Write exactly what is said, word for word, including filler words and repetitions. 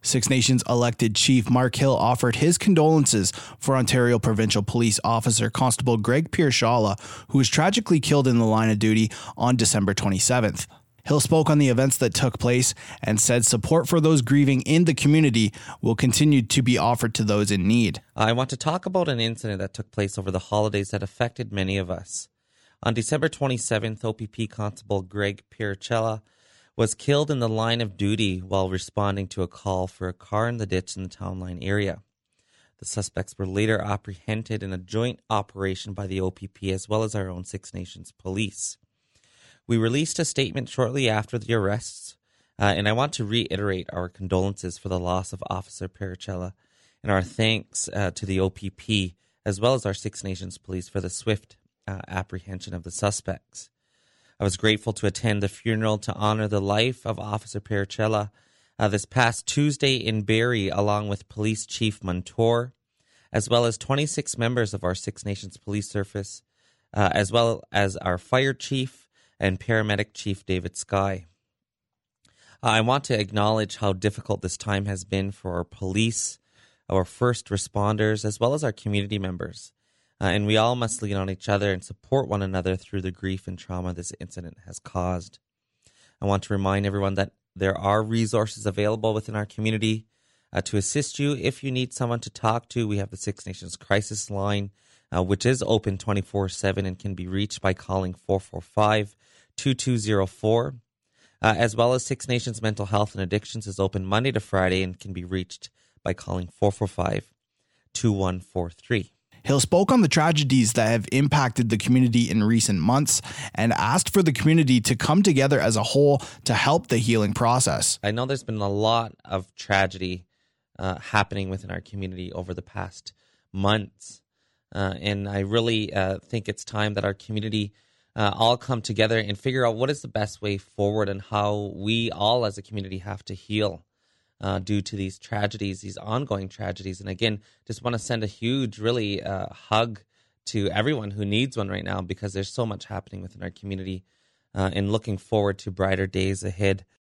Six Nations elected Chief Mark Hill offered his condolences for Ontario Provincial Police Officer Constable Greg Piershala, who was tragically killed in the line of duty on December twenty-seventh. Hill spoke on the events that took place and said support for those grieving in the community will continue to be offered to those in need. I want to talk about an incident that took place over the holidays that affected many of us. On December twenty-seventh, O P P Constable Greg Piershala was killed in the line of duty while responding to a call for a car in the ditch in the town line area. The suspects were later apprehended in a joint operation by the O P P as well as our own Six Nations police. We released a statement shortly after the arrests, uh, and I want to reiterate our condolences for the loss of Officer Piershala and our thanks uh, to the O P P as well as our Six Nations police for the swift uh, apprehension of the suspects. I was grateful to attend the funeral to honor the life of Officer Piershala uh, this past Tuesday in Barrie, along with Police Chief Montour, as well as twenty-six members of our Six Nations Police Service, uh, as well as our Fire Chief and Paramedic Chief David Sky. Uh, I want to acknowledge how difficult this time has been for our police, our first responders, as well as our community members. Uh, and we all must lean on each other and support one another through the grief and trauma this incident has caused. I want to remind everyone that there are resources available within our community uh, to assist you. If you need someone to talk to, we have the Six Nations Crisis Line, uh, which is open twenty-four seven and can be reached by calling four four five, two two zero four. Uh, as well as Six Nations Mental Health and Addictions is open Monday to Friday and can be reached by calling four four five, two one four three. Hill spoke on the tragedies that have impacted the community in recent months and asked for the community to come together as a whole to help the healing process. I know there's been a lot of tragedy uh, happening within our community over the past months. Uh, and I really uh, think it's time that our community uh, all come together and figure out what is the best way forward and how we all as a community have to heal Uh, due to these tragedies, these ongoing tragedies. And again, just want to send a huge, really uh, hug to everyone who needs one right now because there's so much happening within our community uh, and looking forward to brighter days ahead